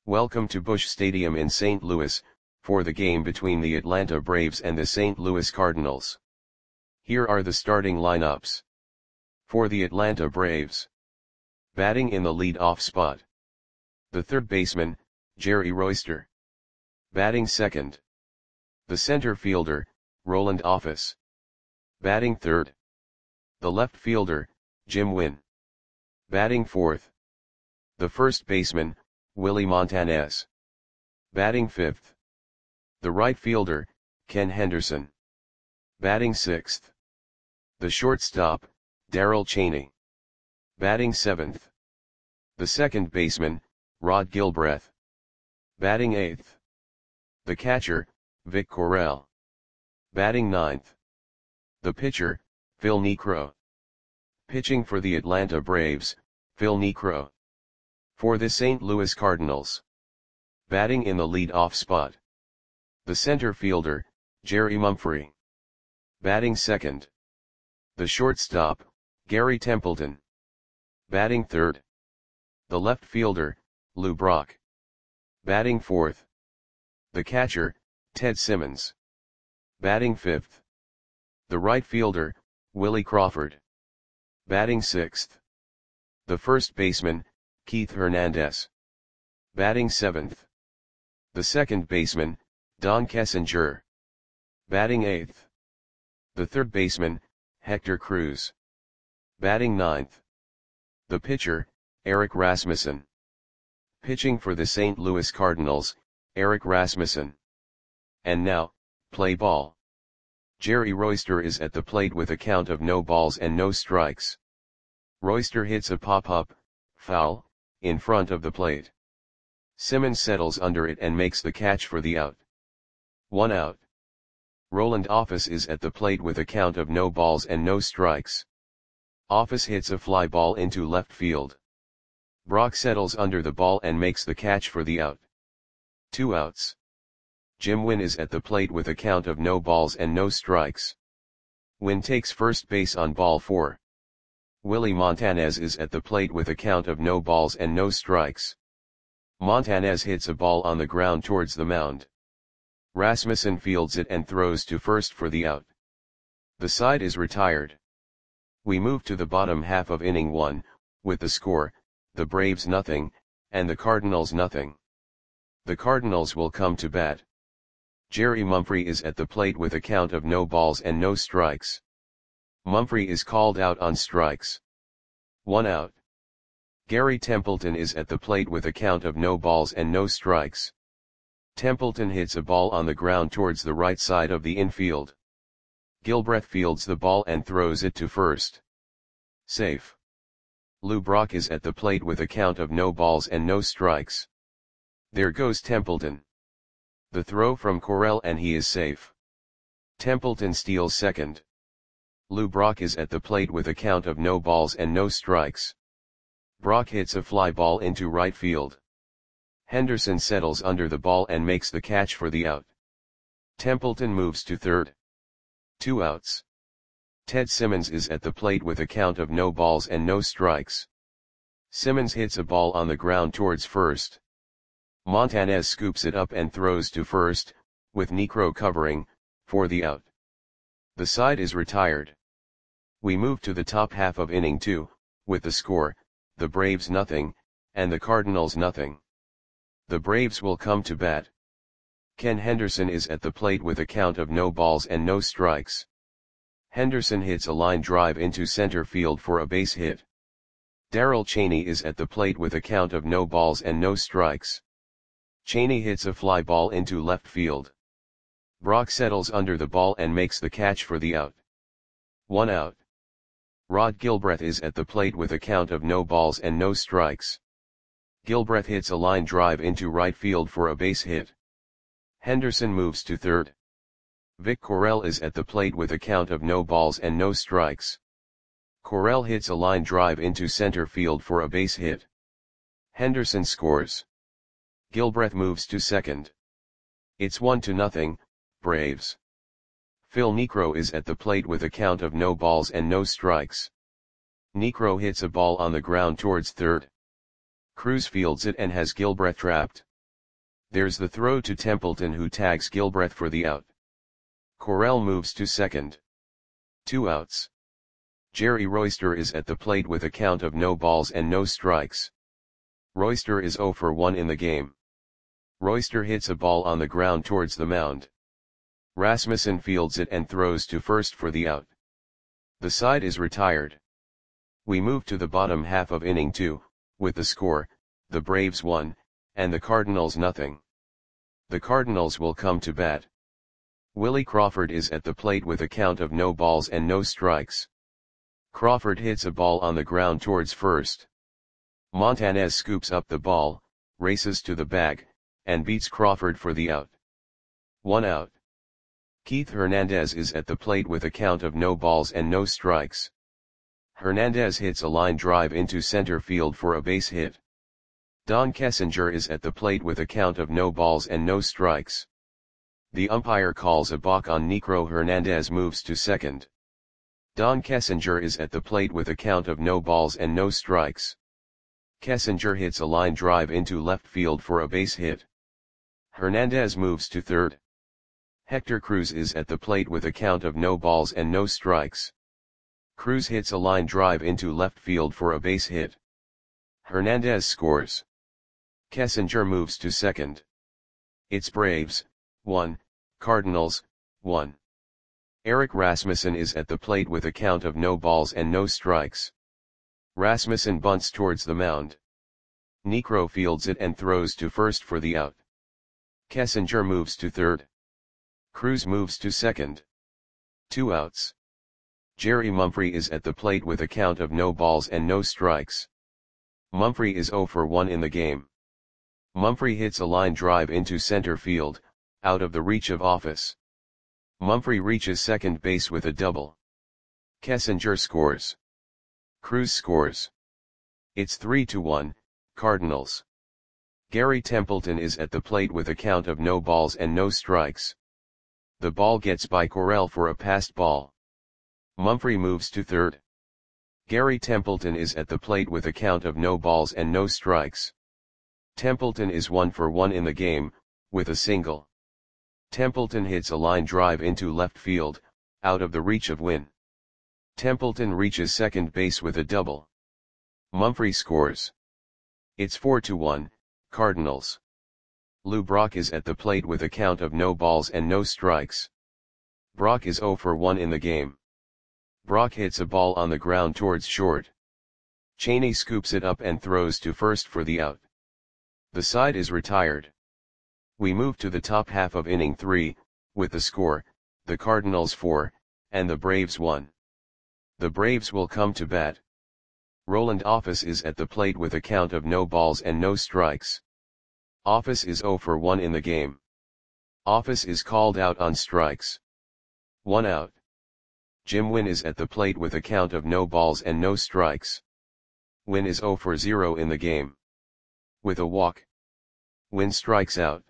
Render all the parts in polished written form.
Welcome to Busch Stadium in St. Louis, for the game between the Atlanta Braves and the St. Louis Cardinals. Here are the starting lineups. For the Atlanta Braves. Batting in the lead-off spot. The third baseman, Jerry Royster. Batting second. The center fielder, Roland Office. Batting third. The left fielder, Jim Wynn. Batting fourth. The first baseman, Willie Montanez. Batting fifth. The right fielder, Ken Henderson. Batting sixth. The shortstop, Darrell Chaney. Batting seventh. The second baseman, Rod Gilbreth. Batting eighth. The catcher, Vic Correll. Batting ninth. The pitcher, Phil Niekro. Pitching for the Atlanta Braves, Phil Niekro. For the St. Louis Cardinals. Batting in the lead-off spot. The center fielder, Jerry Mumphrey. Batting second. The shortstop, Gary Templeton. Batting third. The left fielder, Lou Brock. Batting fourth. The catcher, Ted Simmons. Batting fifth. The right fielder, Willie Crawford. Batting sixth. The first baseman, Keith Hernandez. Batting seventh. The second baseman, Don Kessinger. Batting eighth. The third baseman, Hector Cruz. Batting ninth. The pitcher, Eric Rasmussen. Pitching for the St. Louis Cardinals, Eric Rasmussen. And now, play ball. Jerry Royster is at the plate with a count of no balls and no strikes. Royster hits a pop-up, foul, in front of the plate. Simmons settles under it and makes the catch for the out. 1 out. Roland Office is at the plate with a count of no balls and no strikes. Office hits a fly ball into left field. Brock settles under the ball and makes the catch for the out. 2 outs. Jim Wynn is at the plate with a count of no balls and no strikes. Wynn takes first base on ball 4. Willie Montanez is at the plate with a count of no balls and no strikes. Montanez hits a ball on the ground towards the mound. Rasmussen fields it and throws to first for the out. The side is retired. We move to the bottom half of inning 1, with the score, the Braves nothing, and the Cardinals nothing. The Cardinals will come to bat. Jerry Mumphrey is at the plate with a count of no balls and no strikes. Mumphrey is called out on strikes. 1 out. Gary Templeton is at the plate with a count of no balls and no strikes. Templeton hits a ball on the ground towards the right side of the infield. Gilbreth fields the ball and throws it to first. Safe. Lou Brock is at the plate with a count of no balls and no strikes. There goes Templeton. The throw from Correll and he is safe. Templeton steals second. Lou Brock is at the plate with a count of no balls and no strikes. Brock hits a fly ball into right field. Henderson settles under the ball and makes the catch for the out. Templeton moves to third. 2 outs. Ted Simmons is at the plate with a count of no balls and no strikes. Simmons hits a ball on the ground towards first. Montanez scoops it up and throws to first, with Niekro covering, for the out. The side is retired. We move to the top half of inning 2, with the score, the Braves nothing, and the Cardinals nothing. The Braves will come to bat. Ken Henderson is at the plate with a count of no balls and no strikes. Henderson hits a line drive into center field for a base hit. Darrell Chaney is at the plate with a count of no balls and no strikes. Chaney hits a fly ball into left field. Brock settles under the ball and makes the catch for the out. 1 out. Rod Gilbreth is at the plate with a count of no balls and no strikes. Gilbreth hits a line drive into right field for a base hit. Henderson moves to third. Vic Correll is at the plate with a count of no balls and no strikes. Correll hits a line drive into center field for a base hit. Henderson scores. Gilbreth moves to second. It's 1-0, Braves. Phil Niekro is at the plate with a count of no balls and no strikes. Niekro hits a ball on the ground towards third. Cruz fields it and has Gilbreth trapped. There's the throw to Templeton, who tags Gilbreth for the out. Corell moves to second. 2 outs. Jerry Royster is at the plate with a count of no balls and no strikes. Royster is 0 for 1 in the game. Royster hits a ball on the ground towards the mound. Rasmussen fields it and throws to first for the out. The side is retired. We move to the bottom half of inning 2, with the score, the Braves 1, and the Cardinals nothing. The Cardinals will come to bat. Willie Crawford is at the plate with a count of no balls and no strikes. Crawford hits a ball on the ground towards first. Montanez scoops up the ball, races to the bag, and beats Crawford for the out. 1 out. Keith Hernandez is at the plate with a count of no balls and no strikes. Hernandez hits a line drive into center field for a base hit. Don Kessinger is at the plate with a count of no balls and no strikes. The umpire calls a balk on Necro. Hernandez moves to second. Don Kessinger is at the plate with a count of no balls and no strikes. Kessinger hits a line drive into left field for a base hit. Hernandez moves to third. Hector Cruz is at the plate with a count of no balls and no strikes. Cruz hits a line drive into left field for a base hit. Hernandez scores. Kessinger moves to second. It's Braves 1, Cardinals 1. Eric Rasmussen is at the plate with a count of no balls and no strikes. Rasmussen bunts towards the mound. Necro fields it and throws to first for the out. Kessinger moves to third. Cruz moves to second. 2 outs. Jerry Mumphrey is at the plate with a count of no balls and no strikes. Mumphrey is 0 for 1 in the game. Mumphrey hits a line drive into center field, out of the reach of Office. Mumphrey reaches second base with a double. Kessinger scores. Cruz scores. It's 3-1, Cardinals. Gary Templeton is at the plate with a count of no balls and no strikes. The ball gets by Corell for a passed ball. Mumphrey moves to third. Gary Templeton is at the plate with a count of no balls and no strikes. Templeton is 1 for 1 in the game, with a single. Templeton hits a line drive into left field, out of the reach of Wynn. Templeton reaches second base with a double. Mumphrey scores. It's 4-1, Cardinals. Lou Brock is at the plate with a count of no balls and no strikes. Brock is 0 for 1 in the game. Brock hits a ball on the ground towards short. Cheney scoops it up and throws to first for the out. The side is retired. We move to the top half of inning 3, with the score, the Cardinals 4, and the Braves 1. The Braves will come to bat. Roland Office is at the plate with a count of no balls and no strikes. Office is 0 for 1 in the game. Office is called out on strikes. 1 out. Jim Wynn is at the plate with a count of no balls and no strikes. Wynn is 0 for 0 in the game. With a walk. Wynn strikes out.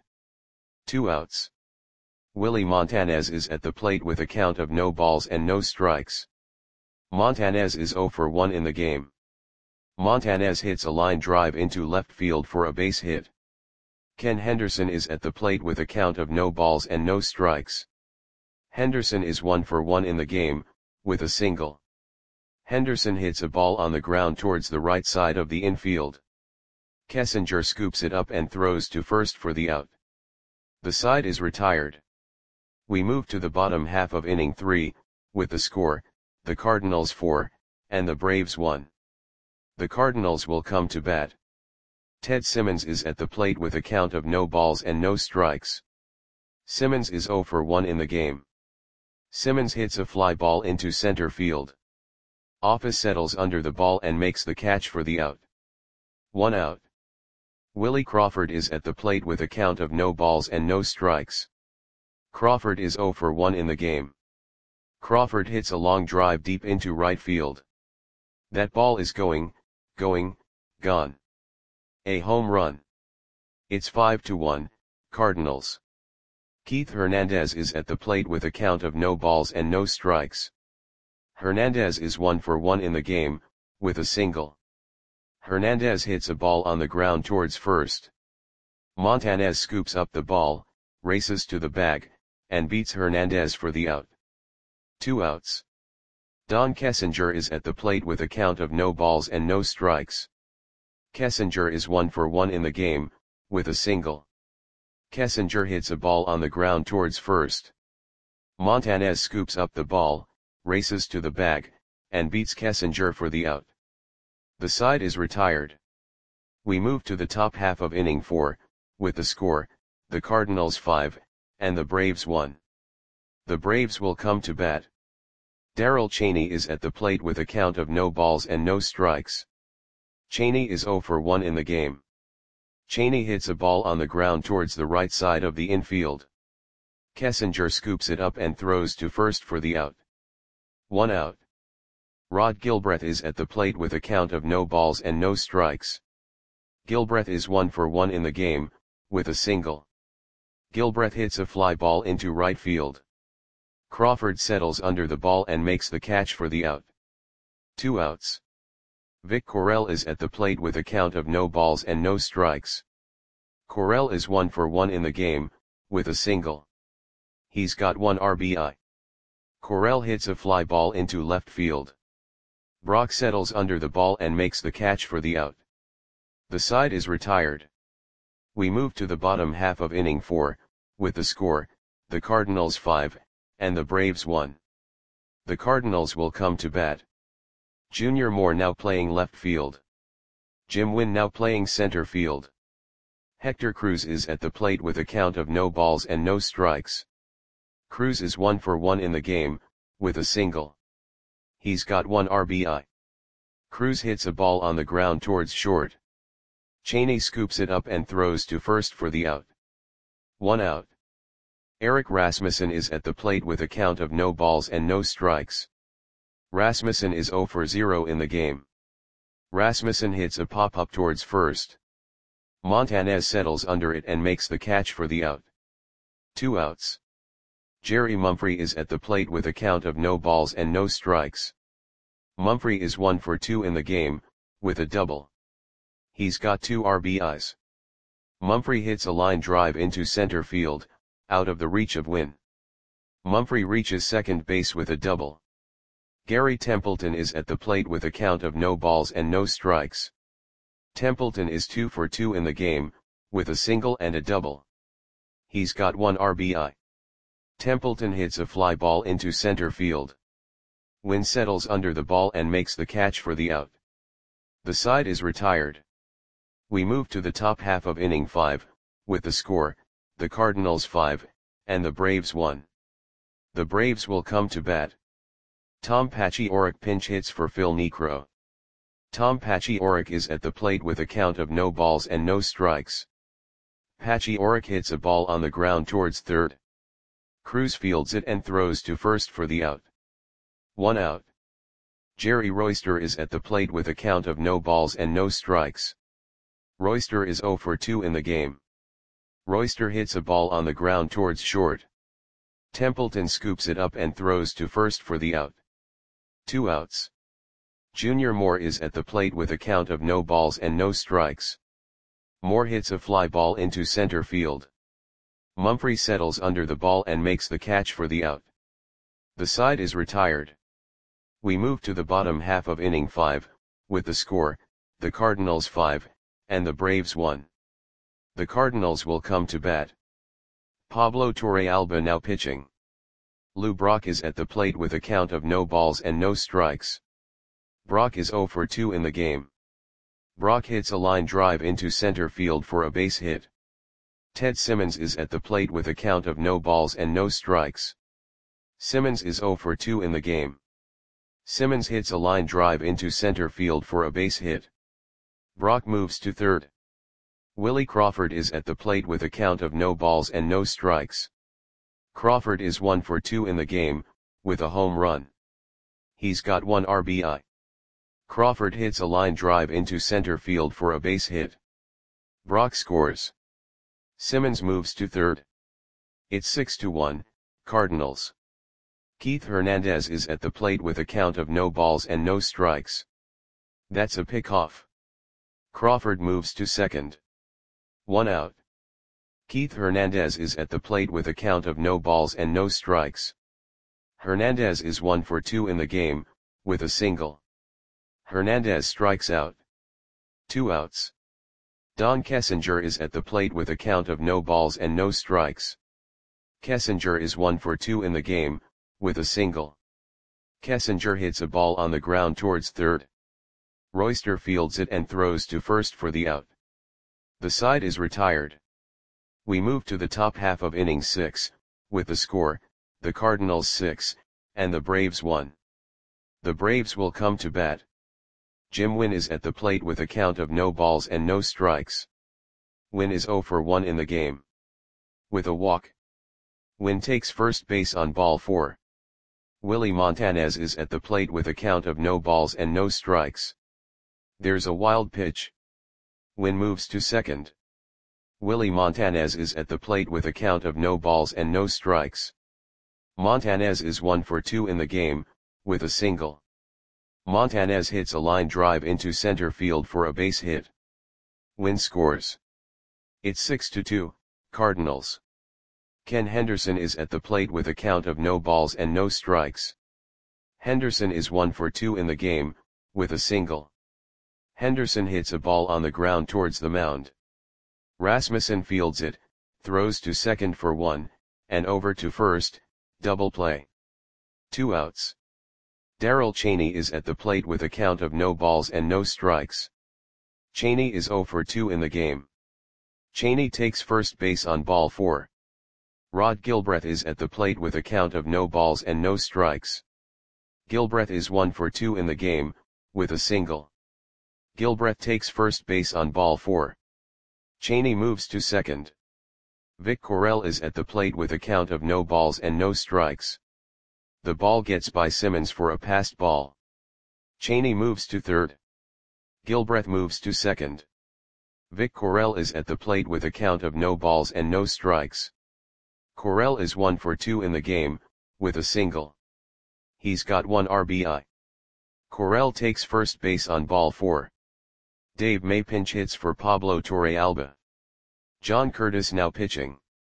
2 outs. Willie Montanez is at the plate with a count of no balls and no strikes. Montanez is 0 for 1 in the game. Montanez hits a line drive into left field for a base hit. Ken Henderson is at the plate with a count of no balls and no strikes. Henderson is 1 for 1 in the game, with a single. Henderson hits a ball on the ground towards the right side of the infield. Kessinger scoops it up and throws to first for the out. The side is retired. We move to the bottom half of inning 3, with the score, the Cardinals 4, and the Braves 1. The Cardinals will come to bat. Ted Simmons is at the plate with a count of no balls and no strikes. Simmons is 0 for 1 in the game. Simmons hits a fly ball into center field. Office settles under the ball and makes the catch for the out. 1 out. Willie Crawford is at the plate with a count of no balls and no strikes. Crawford is 0 for 1 in the game. Crawford hits a long drive deep into right field. That ball is gone. A home run. It's 5-1, Cardinals. Keith Hernandez is at the plate with a count of no balls and no strikes. Hernandez is 1 for 1 in the game, with a single. Hernandez hits a ball on the ground towards first. Montanez scoops up the ball, races to the bag, and beats Hernandez for the out. 2 outs. Don Kessinger is at the plate with a count of no balls and no strikes. Kessinger is 1 for 1 in the game, with a single. Kessinger hits a ball on the ground towards first. Montanez scoops up the ball, races to the bag, and beats Kessinger for the out. The side is retired. We move to the top half of inning 4, with the score, the Cardinals 5, and the Braves 1. The Braves will come to bat. Darrell Cheney is at the plate with a count of no balls and no strikes. Cheney is 0 for 1 in the game. Cheney hits a ball on the ground towards the right side of the infield. Kessinger scoops it up and throws to first for the out. 1 out. Rod Gilbreth is at the plate with a count of no balls and no strikes. Gilbreth is 1 for 1 in the game, with a single. Gilbreth hits a fly ball into right field. Crawford settles under the ball and makes the catch for the out. 2 outs. Vic Correll is at the plate with a count of no balls and no strikes. Correll is 1 for 1 in the game, with a single. He's got 1 RBI. Correll hits a fly ball into left field. Brock settles under the ball and makes the catch for the out. The side is retired. We move to the bottom half of inning 4, with the score, the Cardinals 5, and the Braves 1. The Cardinals will come to bat. Junior Moore now playing left field. Jim Wynn now playing center field. Hector Cruz is at the plate with a count of no balls and no strikes. Cruz is 1 for 1 in the game, with a single. He's got 1 RBI. Cruz hits a ball on the ground towards short. Cheney scoops it up and throws to first for the out. 1 out. Eric Rasmussen is at the plate with a count of no balls and no strikes. Rasmussen is 0 for 0 in the game. Rasmussen hits a pop-up towards first. Montanez settles under it and makes the catch for the out. 2 outs. Jerry Mumphrey is at the plate with a count of no balls and no strikes. Mumphrey is 1 for 2 in the game, with a double. He's got 2 RBIs. Mumphrey hits a line drive into center field, out of the reach of Wynn. Mumphrey reaches second base with a double. Gary Templeton is at the plate with a count of no balls and no strikes. Templeton is 2 for 2 in the game, with a single and a double. He's got 1 RBI. Templeton hits a fly ball into center field. Wynn settles under the ball and makes the catch for the out. The side is retired. We move to the top half of inning 5, with the score, the Cardinals 5, and the Braves 1. The Braves will come to bat. Tom Paciorek pinch hits for Phil Niekro. Tom Paciorek is at the plate with a count of no balls and no strikes. Paciorek hits a ball on the ground towards third. Cruz fields it and throws to first for the out. 1 out. Jerry Royster is at the plate with a count of no balls and no strikes. Royster is 0 for 2 in the game. Royster hits a ball on the ground towards short. Templeton scoops it up and throws to first for the out. 2 outs. Junior Moore is at the plate with a count of no balls and no strikes. Moore hits a fly ball into center field. Mumphrey settles under the ball and makes the catch for the out. The side is retired. We move to the bottom half of inning 5, with the score, the Cardinals 5, and the Braves 1. The Cardinals will come to bat. Pablo Torrealba now pitching. Lou Brock is at the plate with a count of no balls and no strikes. Brock is 0 for 2 in the game. Brock hits a line drive into center field for a base hit. Ted Simmons is at the plate with a count of no balls and no strikes. Simmons is 0 for 2 in the game. Simmons hits a line drive into center field for a base hit. Brock moves to third. Willie Crawford is at the plate with a count of no balls and no strikes. Crawford is 1 for 2 in the game, with a home run. He's got 1 RBI. Crawford hits a line drive into center field for a base hit. Brock scores. Simmons moves to third. It's 6-1, Cardinals. Keith Hernandez is at the plate with a count of no balls and no strikes. That's a pickoff. Crawford moves to second. 1 out. Keith Hernandez is at the plate with a count of no balls and no strikes. Hernandez is 1 for 2 in the game, with a single. Hernandez strikes out. 2 outs. Don Kessinger is at the plate with a count of no balls and no strikes. Kessinger is 1 for 2 in the game, with a single. Kessinger hits a ball on the ground towards third. Royster fields it and throws to first for the out. The side is retired. We move to the top half of inning 6, with the score, the Cardinals 6, and the Braves 1. The Braves will come to bat. Jim Wynn is at the plate with a count of no balls and no strikes. Wynn is 0 for 1 in the game. With a walk. Wynn takes first base on ball 4. Willie Montanez is at the plate with a count of no balls and no strikes. There's a wild pitch. Wynn moves to second. Willie Montanez is at the plate with a count of no balls and no strikes. Montanez is 1 for 2 in the game, with a single. Montanez hits a line drive into center field for a base hit. Wynn scores. It's 6-2, Cardinals. Ken Henderson is at the plate with a count of no balls and no strikes. Henderson is 1 for 2 in the game, with a single. Henderson hits a ball on the ground towards the mound. Rasmussen fields it, throws to second for 1, and over to first, double play. 2 outs. Darrell Chaney is at the plate with a count of no balls and no strikes. Chaney is 0 for 2 in the game. Chaney takes first base on ball 4. Rod Gilbreth is at the plate with a count of no balls and no strikes. Gilbreth is 1 for 2 in the game, with a single. Gilbreth takes first base on ball 4. Chaney moves to second. Vic Correll is at the plate with a count of no balls and no strikes. The ball gets by Simmons for a passed ball. Chaney moves to third. Gilbreth moves to second. Vic Correll is at the plate with a count of no balls and no strikes. Correll is 1 for 2 in the game, with a single. He's got 1 RBI. Correll takes first base on ball 4. Dave May pinch hits for Pablo Torrealba. John Curtis now pitching.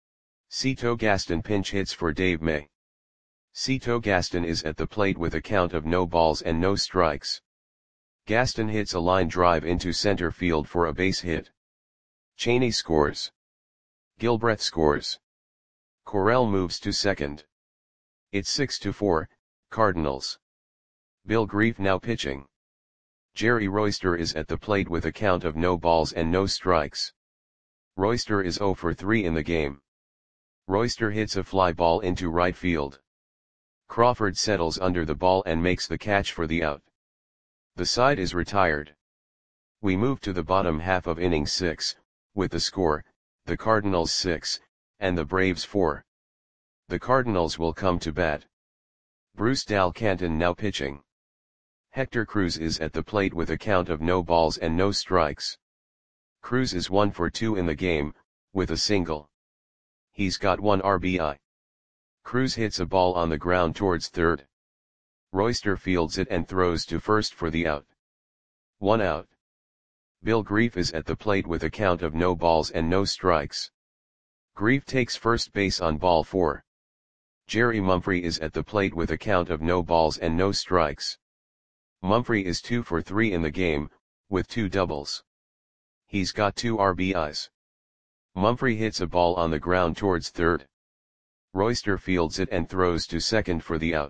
Cito Gaston pinch hits for Dave May. Cito Gaston is at the plate with a count of no balls and no strikes. Gaston hits a line drive into center field for a base hit. Chaney scores. Gilbreth scores. Correll moves to second. It's 6-4, Cardinals. Bill Grief now pitching. Jerry Royster is at the plate with a count of no balls and no strikes. Royster is 0 for 3 in the game. Royster hits a fly ball into right field. Crawford settles under the ball and makes the catch for the out. The side is retired. We move to the bottom half of inning 6, with the score, the Cardinals 6, and the Braves 4. The Cardinals will come to bat. Bruce Dal Canton now pitching. Hector Cruz is at the plate with a count of no balls and no strikes. Cruz is 1 for 2 in the game, with a single. He's got 1 RBI. Cruz hits a ball on the ground towards third. Royster fields it and throws to first for the out. 1 out. Bill Grief is at the plate with a count of no balls and no strikes. Grief takes first base on ball 4. Jerry Mumphrey is at the plate with a count of no balls and no strikes. Mumphrey is 2 for 3 in the game, with 2 doubles. He's got 2 RBIs. Mumphrey hits a ball on the ground towards third. Royster fields it and throws to second for the out.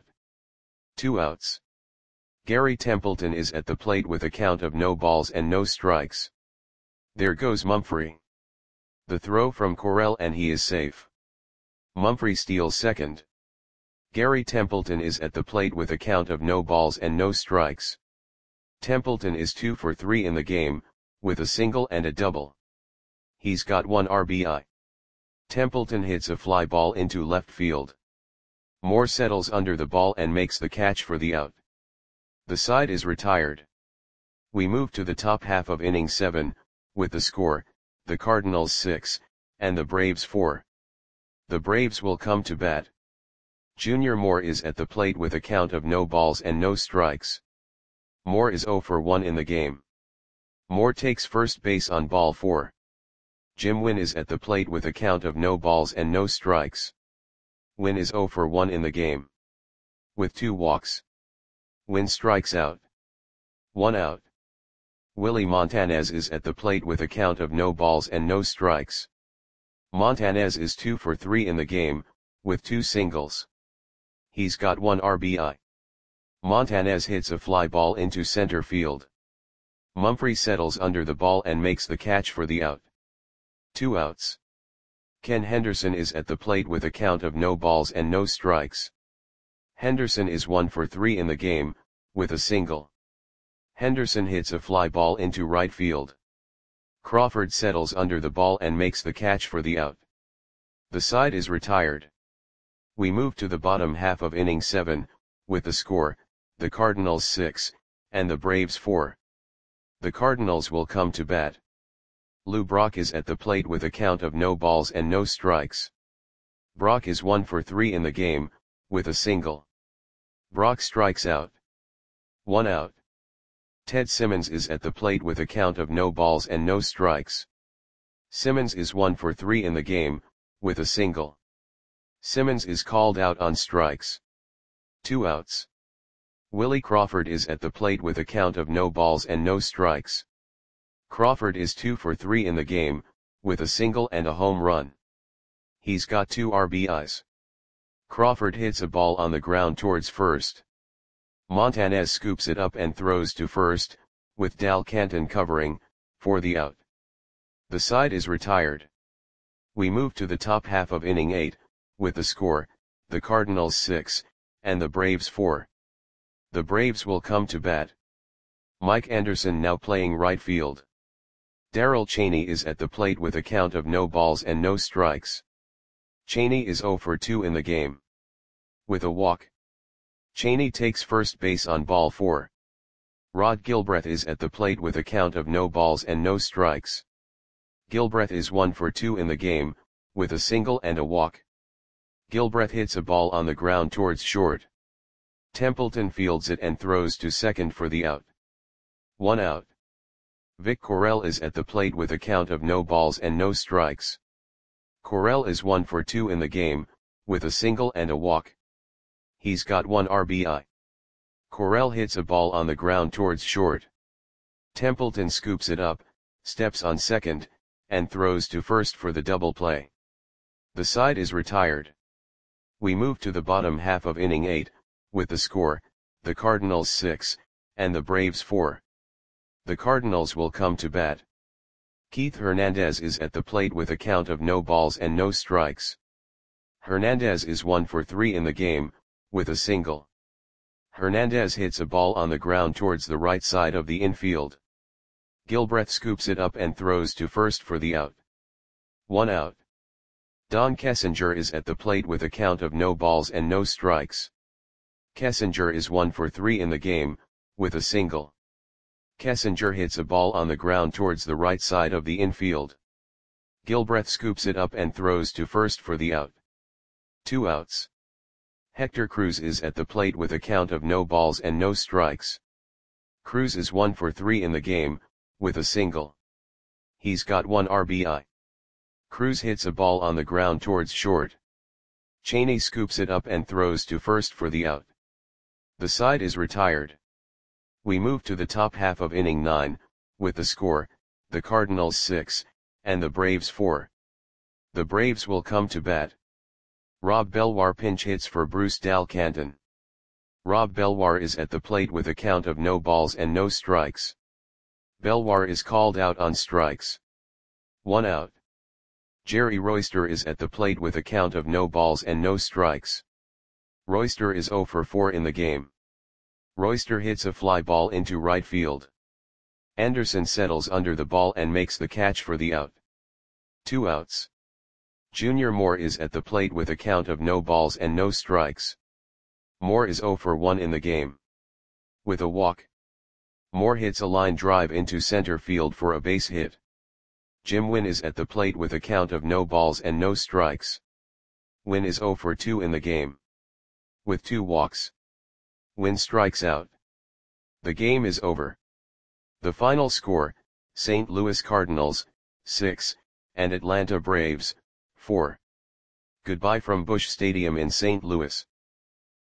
2 outs. Gary Templeton is at the plate with a count of no balls and no strikes. There goes Mumphrey. The throw from Correll and he is safe. Mumphrey steals second. Gary Templeton is at the plate with a count of no balls and no strikes. Templeton is 2 for 3 in the game, with a single and a double. He's got 1 RBI. Templeton hits a fly ball into left field. Moore settles under the ball and makes the catch for the out. The side is retired. We move to the top half of inning 7, with the score, the Cardinals 6, and the Braves 4. The Braves will come to bat. Junior Moore is at the plate with a count of no balls and no strikes. Moore is 0 for 1 in the game. Moore takes first base on ball 4. Jim Wynn is at the plate with a count of no balls and no strikes. Wynn is 0 for 1 in the game. With 2 walks. Wynn strikes out. 1 out. Willie Montanez is at the plate with a count of no balls and no strikes. Montanez is 2 for 3 in the game, with 2 singles. He's got 1 RBI. Montanez hits a fly ball into center field. Mumphrey settles under the ball and makes the catch for the out. 2 outs. Ken Henderson is at the plate with a count of no balls and no strikes. Henderson is 1 for 3 in the game, with a single. Henderson hits a fly ball into right field. Crawford settles under the ball and makes the catch for the out. The side is retired. We move to the bottom half of inning 7, with the score, the Cardinals 6, and the Braves 4. The Cardinals will come to bat. Lou Brock is at the plate with a count of no balls and no strikes. Brock is 1 for 3 in the game, with a single. Brock strikes out. 1 out. Ted Simmons is at the plate with a count of no balls and no strikes. Simmons is 1 for 3 in the game, with a single. Simmons is called out on strikes. 2 outs. Willie Crawford is at the plate with a count of no balls and no strikes. Crawford is 2 for 3 in the game, with a single and a home run. He's got 2 RBIs. Crawford hits a ball on the ground towards first. Montanez scoops it up and throws to first, with Dal Canton covering, for the out. The side is retired. We move to the top half of inning 8, with the score, the Cardinals 6, and the Braves 4. The Braves will come to bat. Mike Anderson now playing right field. Darrell Chaney is at the plate with a count of no balls and no strikes. Chaney is 0 for 2 in the game. With a walk. Chaney takes first base on ball 4. Rod Gilbreth is at the plate with a count of no balls and no strikes. Gilbreth is 1 for 2 in the game, with a single and a walk. Gilbreth hits a ball on the ground towards short. Templeton fields it and throws to second for the out. 1 out. Vic Correll is at the plate with a count of no balls and no strikes. Correll is 1 for 2 in the game, with a single and a walk. He's got 1 RBI. Correll hits a ball on the ground towards short. Templeton scoops it up, steps on second, and throws to first for the double play. The side is retired. We move to the bottom half of inning 8, with the score, the Cardinals 6, and the Braves 4. The Cardinals will come to bat. Keith Hernandez is at the plate with a count of no balls and no strikes. Hernandez is 1 for 3 in the game, with a single. Hernandez hits a ball on the ground towards the right side of the infield. Gilbreth scoops it up and throws to first for the out. 1 out. Don Kessinger is at the plate with a count of no balls and no strikes. Kessinger is 1 for 3 in the game, with a single. Kessinger hits a ball on the ground towards the right side of the infield. Gilbreth scoops it up and throws to first for the out. 2 outs. Hector Cruz is at the plate with a count of no balls and no strikes. Cruz is 1 for 3 in the game, with a single. He's got 1 RBI. Cruz hits a ball on the ground towards short. Chaney scoops it up and throws to first for the out. The side is retired. We move to the top half of inning 9, with the score, the Cardinals 6, and the Braves 4. The Braves will come to bat. Rob Belwar pinch hits for Bruce Dal Canton. Rob Belwar is at the plate with a count of no balls and no strikes. Belwar is called out on strikes. 1 out. Jerry Royster is at the plate with a count of no balls and no strikes. Royster is 0 for 4 in the game. Royster hits a fly ball into right field. Anderson settles under the ball and makes the catch for the out. 2 outs. Junior Moore is at the plate with a count of no balls and no strikes. Moore is 0 for 1 in the game. With a walk. Moore hits a line drive into center field for a base hit. Jim Wynn is at the plate with a count of no balls and no strikes. Wynn is 0 for 2 in the game. With 2 walks. Wynn strikes out. The game is over. The final score, St. Louis Cardinals, 6, and Atlanta Braves, 4. Goodbye from Busch Stadium in St. Louis.